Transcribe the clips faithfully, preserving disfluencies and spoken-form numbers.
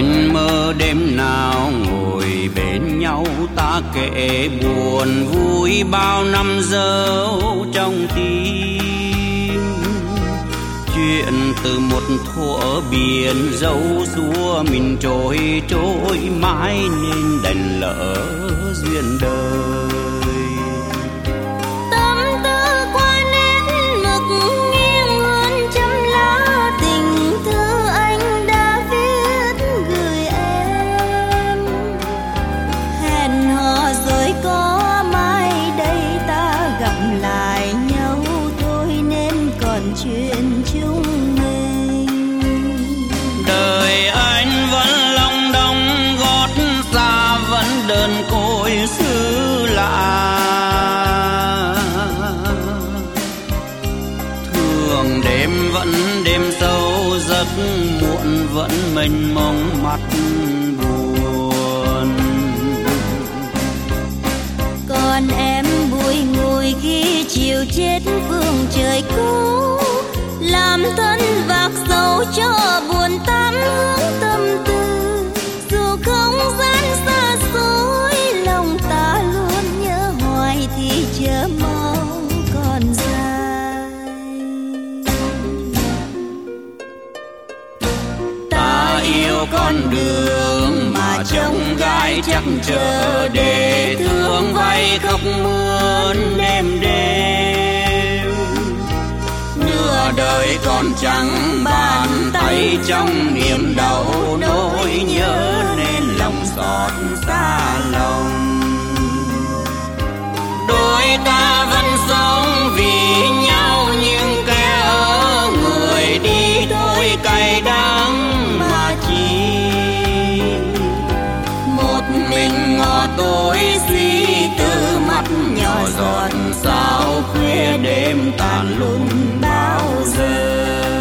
Anh mơ đêm nào ngồi bên nhau ta kể buồn vui bao năm dấu trong tim. Chuyện từ một thuở biển dấu xua mình trôi trôi mãi nên đành lỡ duyên đời. Chuyện chúng mình đời anh vẫn long đong gót xa vẫn đơn côi xứ lạ. Thường đêm vẫn đêm sâu giấc muộn vẫn mênh mông mắt buồn. Còn em bùi ngùi khi chiều chết phương trời cũ, làm thân vạc dấu cho buồn tám hướng tâm tư. Dù không gian xa xôi lòng ta luôn nhớ hoài thì chờ mong còn dài. Ta yêu con đường mà trông gai chắc chờ để thương vay khóc mướn đêm đêm. Nửa đời còn chẳng bàn tay trong niềm đau nỗi nhớ nên lòng xót xa lòng. Đôi ta vẫn sống vì nhau nhưng kẻ ở người đi thôi cay đắng mà chi. Một mình ngõ tối suy tư mắt nhỏ giọt sao khuya đêm tàn lung bao giờ.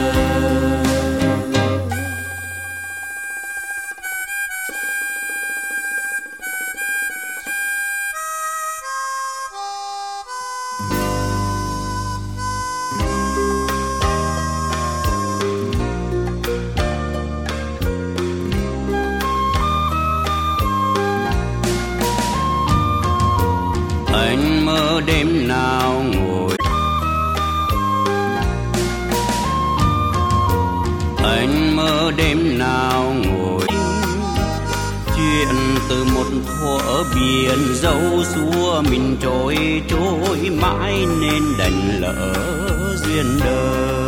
Anh mơ đêm nào ngồi Anh mơ đêm nào ngồi chuyện từ một thuở biển dấu xua mình trôi trôi mãi nên đành lỡ duyên đời.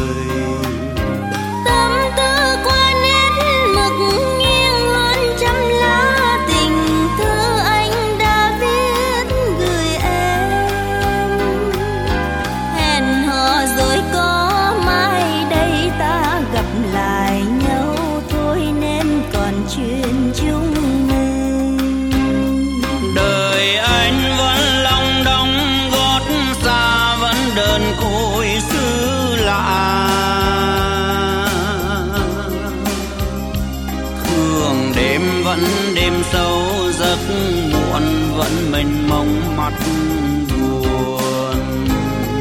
Tâm tư qua nét mực nghiêng hơn trăm lá tình thư anh đã viết gửi em. Hẹn hò rồi có mai đây ta gặp lại nhau thôi nên còn chuyện chung mình. Đời anh vẫn long đong gót xa vẫn đơn côi xứ lạ. Thường đêm vẫn đêm sâu giấc muộn vẫn mênh mông mắt buồn.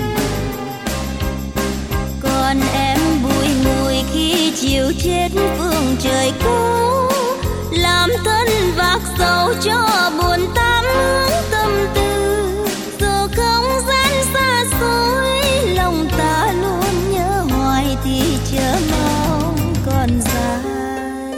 Còn em bùi ngùi khi chiều chết phương trời cũ, làm thân vạc dấu cho buồn tám hướng tâm tư. Dù không gian xa xôi lòng ta luôn nhớ hoài thì chờ mong còn dài.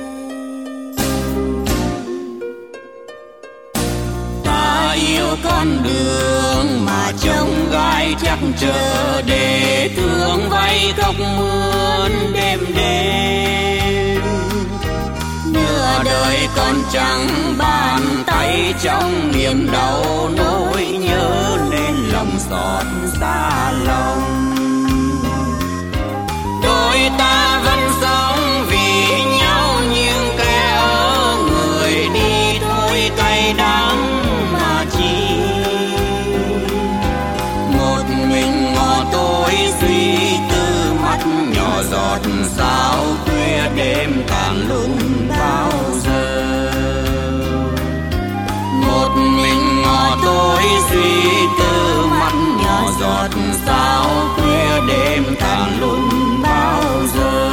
Ta yêu con đường mà trông gai chắc chờ để thương vay khóc mướn đêm đêm. Nửa đời còn chẳng bàn tay trong niềm đau nỗi nhớ nên lòng xót xa lòng. Đôi ta vẫn sống vì nhau nhưng kẻ ở người đi thôi cay đắng mà chi. Một mình ngõ tối suy tư mắt nhỏ giọt sao khuya đêm tàn lung bao giờ. Một mình ngõ tối suy tư mắt nhỏ giọt sao khuya đêm tàn lung bao giờ.